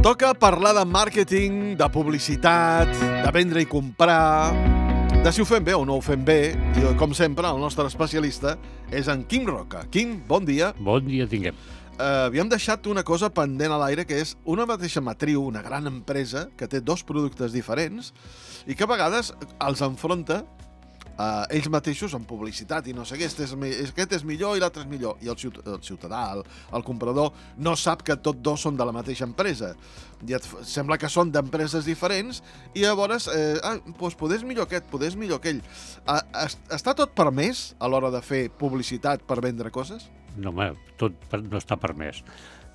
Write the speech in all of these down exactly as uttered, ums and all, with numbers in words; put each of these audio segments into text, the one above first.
Toca parlar de màrqueting, de publicitat, de vendre i comprar, de si ho fem bé o no ho fem bé. I, com sempre, el nostre especialista és en Quim Roca. Quim, bon dia. Bon dia tinguem. Uh, havíem deixat una cosa pendent a l'aire, que és una mateixa matriu, una gran empresa, que té dos productes diferents i que a vegades els enfronta uh, ells mateixos en publicitat i no sé què, aquest és, aquest és millor i l'altre és millor. I el ciutadà, el, el comprador, no sap que tots dos són de la mateixa empresa. I et sembla que són d'empreses diferents i llavors, eh, ah, doncs poder és millor aquest, poder és millor aquell. Uh, està tot permès a l'hora de fer publicitat per vendre coses? No, home, tot no està permès.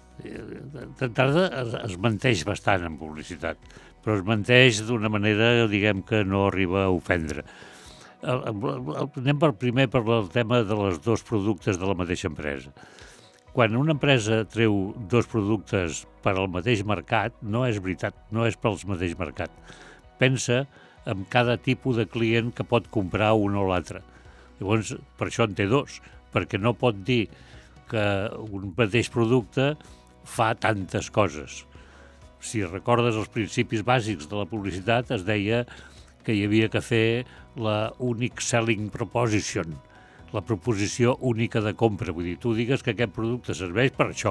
D'entrada es, es menteix bastant en publicitat, però es menteix d'una manera, diguem, que no arriba a ofendre. El, el, el, anem per primer per el tema de les dos productes de la mateixa empresa. Quan una empresa treu dos productes per al mateix mercat, no és veritat, no és pel mateix mercat. Pensa en cada tipus de client que pot comprar un o l'altre. Llavors, per això en té dos, perquè no pot dir que un mateix producte fa tantes coses. Si recordes els principis bàsics de la publicitat, es deia que hi havia que fer la Unique Selling Proposition, la proposició única de compra. Vull dir, tu digues que aquest producte serveix per això.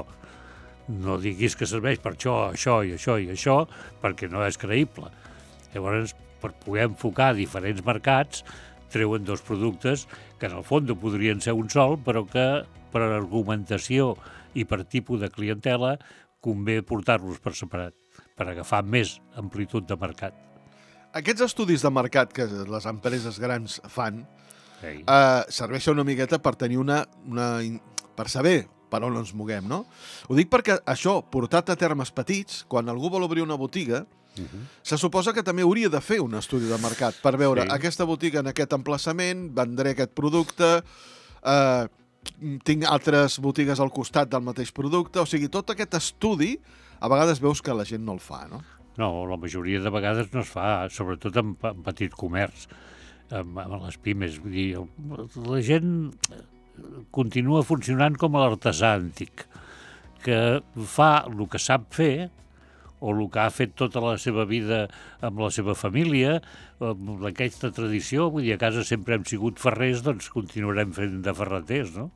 No diguis que serveix per això, això i això i això, perquè no és creïble. Llavors, per poder enfocar diferents mercats, treuen dos productes que en el fons podrien ser un sol, però que per argumentació i per tipus de clientela convé portar-los per separat, per agafar més amplitud de mercat. Aquests estudis de mercat que les empreses grans fan Ei. eh, serveixen una miqueta per tenir una, una... per saber per on ens moguem, no? Ho dic perquè això, portat a termes petits, quan algú vol obrir una botiga, Uh-huh. se suposa que també hauria de fer un estudi de mercat per veure sí. aquesta botiga en aquest emplaçament, vendré aquest producte, eh, tinc altres botigues al costat del mateix producte, o sigui, tot aquest estudi a vegades veus que la gent no el fa, no? No, la majoria de vegades no es fa, sobretot en, en petit comerç, en, en les pimes. Vull dir, la gent continua funcionant com l'artesà antic, que fa el que sap fer, o el que ha fet tota la seva vida amb la seva família, amb aquesta tradició. Vull dir, a casa sempre hem sigut ferrers, doncs continuarem fent de ferreters, no?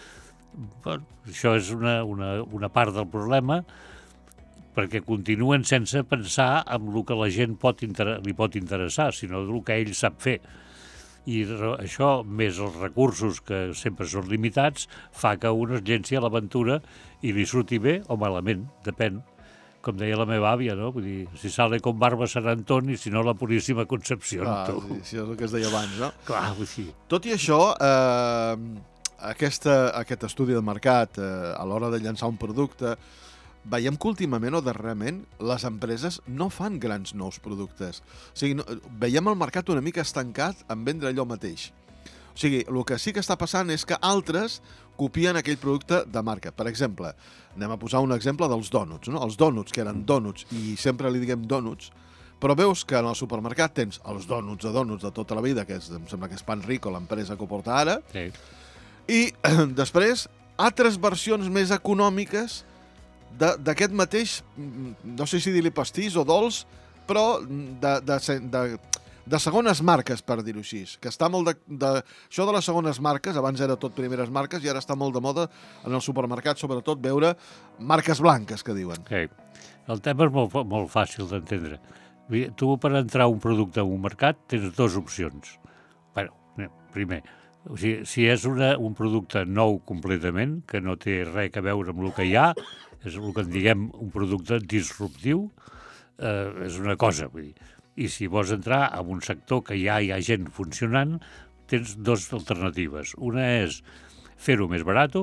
Bueno, això és una, una, una part del problema, perquè continuen sense pensar en el que la gent pot inter- li pot interessar, sinó el que ell sap fer. I això, més els recursos que sempre són limitats, fa que un es llenci a l'aventura i li surti bé o malament, depèn. Com deia la meva àvia, no? Vull dir, si sale con barba San Antón i si no la puríssima Concepció. Clar, sí, sí, és el que es deia abans, no? Clar, vull dir. Tot i això, eh, aquesta, aquest estudi de mercat, eh, a l'hora de llançar un producte, veiem que últimament o darrerament les empreses no fan grans nous productes. O sigui, no, veiem el mercat una mica estancat en vendre allò mateix. O sigui, el que sí que està passant és que altres copien aquell producte de marca. Per exemple, anem a posar un exemple dels dònuts, no? Els dònuts, que eren dònuts, i sempre li diguem dònuts, però veus que en el supermercat tens els dònuts de dònuts de tota la vida, que és, em sembla que és Pan Rico, l'empresa que ho porta ara, Sí. i després altres versions més econòmiques de- d'aquest mateix, no sé si dir-li pastís o dolç, però de, de, de, de segones marques, per dir-ho així, que està molt de, de... Això de les segones marques, abans era tot primeres marques i ara està molt de moda en el supermercat, sobretot veure marques blanques, que diuen. Sí. El tema és molt, molt fàcil d'entendre. Tu, per entrar un producte a un mercat, tens dues opcions. Bueno, primer, o sigui, si és una, un producte nou completament, que no té res a veure amb el que hi ha, és el que en diguem un producte disruptiu, eh, és una cosa, vull dir. I si vols entrar en un sector que ja hi ha gent funcionant, tens dues alternatives. Una és fer-ho més barat,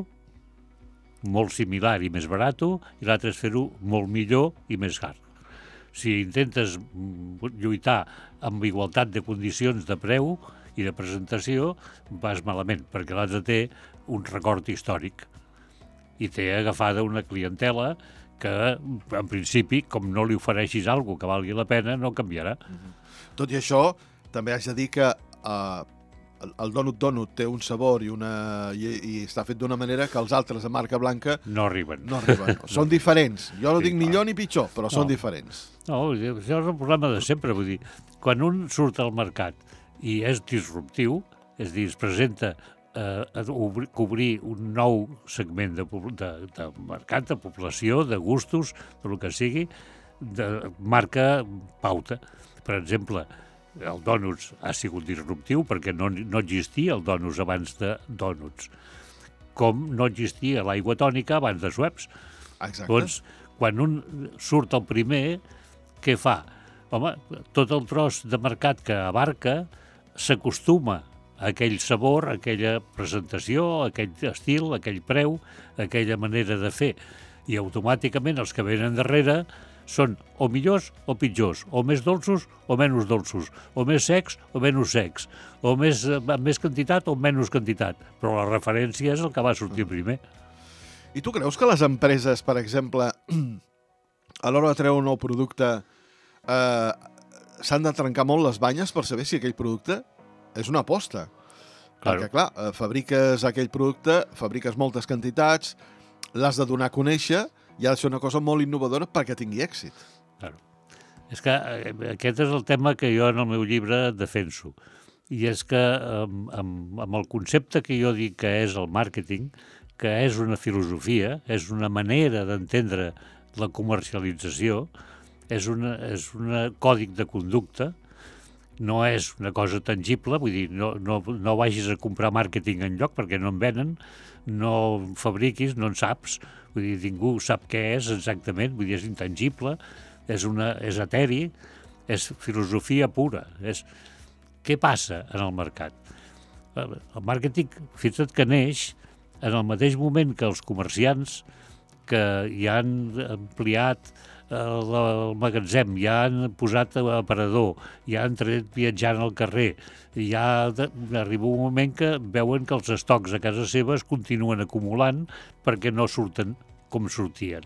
molt similar i més barat, i l'altra és fer-ho molt millor i més car. Si intentes lluitar amb igualtat de condicions de preu i de presentació, vas malament, perquè l'altre té un record històric i té agafada una clientela que, en principi, com no li ofereixis alguna cosa que valgui la pena, no canviarà. Mm-hmm. Tot i això, també haig de dir que eh, el, el Donut Donut té un sabor i, una, i, i està fet d'una manera que els altres de marca blanca no arriben. No arriben. Són diferents. Jo no Sí, dic clar. millor ni pitjor, però No. són diferents. No, això és el problema de sempre, vull dir, quan un surt al mercat i és disruptiu, és a dir, es presenta eh, a obrir, cobrir un nou segment de, pobl- de, de mercat, de població, de gustos, del que sigui, de, marca pauta. Per exemple, el Donuts ha sigut disruptiu perquè no, no existia el Donuts abans de Donuts, com no existia l'aigua tònica abans de Schweppes. Exacte. Doncs, quan un surt el primer, què fa? Home, tot el tros de mercat que abarca s'acostuma a aquell sabor, a aquella presentació, a aquell estil, a aquell preu, a aquella manera de fer. I automàticament els que venen darrere són o millors o pitjors, o més dolços o menys dolços, o més secs o menys secs, o més, amb més quantitat o menys quantitat. Però la referència és el que va sortir primer. I tu creus que les empreses, per exemple, a l'hora de treure un nou producte, eh, s'han de trencar molt les banyes per saber si aquell producte és una aposta? Claro. Perquè, clar, eh, fabriques aquell producte, fabriques moltes quantitats, l'has de donar a conèixer i ha de ser una cosa molt innovadora perquè tingui èxit. Claro. És que eh, aquest és el tema que jo en el meu llibre defenso. I és que amb, amb, amb el concepte que jo dic que és el màrqueting, que és una filosofia, és una manera d'entendre la comercialització, és una, és una còdic de conducta, no és una cosa tangible, vull dir, no, no, no vagis a comprar màrqueting enlloc perquè no en venen, no fabriquis, no en saps, vull dir, ningú sap què és exactament, vull dir, és intangible, és, una, és eteri, és filosofia pura. És... Què passa en el mercat? El màrqueting, fixa't que neix en el mateix moment que els comerciants que ja han ampliat el, el magatzem, ja han posat aparador, ja han tret viatjant al carrer, ja arriba un moment que veuen que els estocs a casa seva es continuen acumulant perquè no surten com sortien.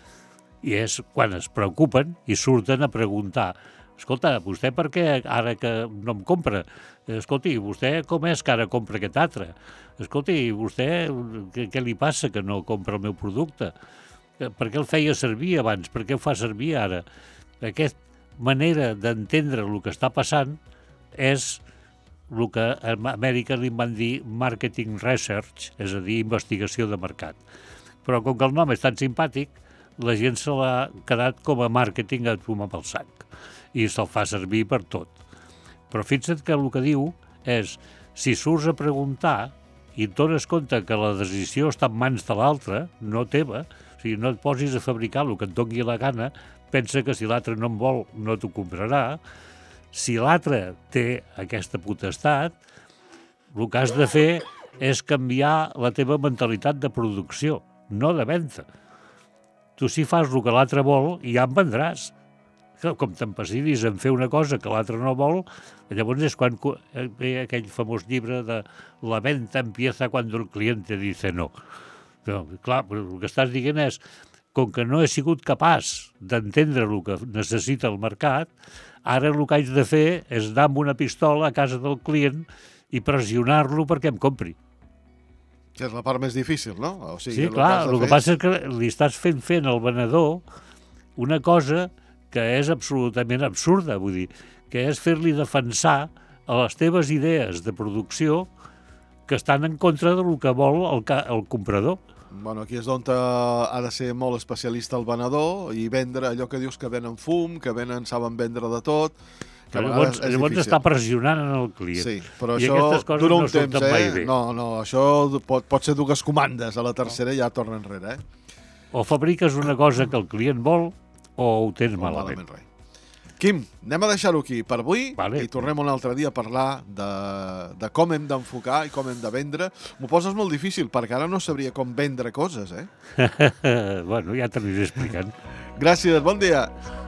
I és quan es preocupen i surten a preguntar: escolta, vostè per què ara que no em compra? Escolti, vostè com és que ara compra aquest altre? Escolti, vostè què, què li passa que no compra el meu producte? Per què el feia servir abans? Per què ho fa servir ara? Aquesta manera d'entendre el que està passant és el que a Amèrica li van dir marketing research, és a dir, investigació de mercat. Però com que el nom és tan simpàtic, la gent se l'ha quedat com a màrqueting a fumar pel sac i se'l fa servir per tot. Però fixa't que el que diu és, si surts a preguntar i et dones compte que la decisió està en mans de l'altre, no teva, o sigui, no et posis a fabricar el que et doni la gana, pensa que si l'altre no en vol, no t'ho comprarà. Si l'altre té aquesta potestat, el que has de fer és canviar la teva mentalitat de producció, no de venda. Tu si fas el que l'altre vol, ja en vendràs. Com t'empassidis en fer una cosa que l'altre no vol, llavors és quan ve aquell famós llibre de la venta empieza cuando el cliente dice no. Però, clar, el que estàs dient és, com que no he sigut capaç d'entendre el que necessita el mercat, ara el que haig de fer és anar amb una pistola a casa del client i pressionar-lo perquè em compri. Que és la part més difícil, no? O sigui, Sí, clar, el que fer... passa és que li estàs fent fent al venedor una cosa que és absolutament absurda, vull dir, que és fer-li defensar a les teves idees de producció que estan en contra del que vol el, el comprador. Bueno, aquí és on ha de ser molt especialista el venedor i vendre allò que dius que venen fum, que venen, saben vendre de tot, que a llavors vegades és llavors difícil. està pressionant en el client. Sí, però I això aquestes coses dura un no surten temps, mai eh? bé. No, no, això pot, pot ser dues comandes, a la tercera ja torna enrere, eh? O fabriques una cosa que el client vol o ho tens O malament. malament res. Quim, anem a deixar-ho aquí per avui Vale. i tornem un altre dia a parlar de, de com hem d'enfocar i com hem de vendre. M'ho poses molt difícil perquè ara no sabria com vendre coses, eh? Bueno, ja t'aniré explicant. Gràcies, bon dia.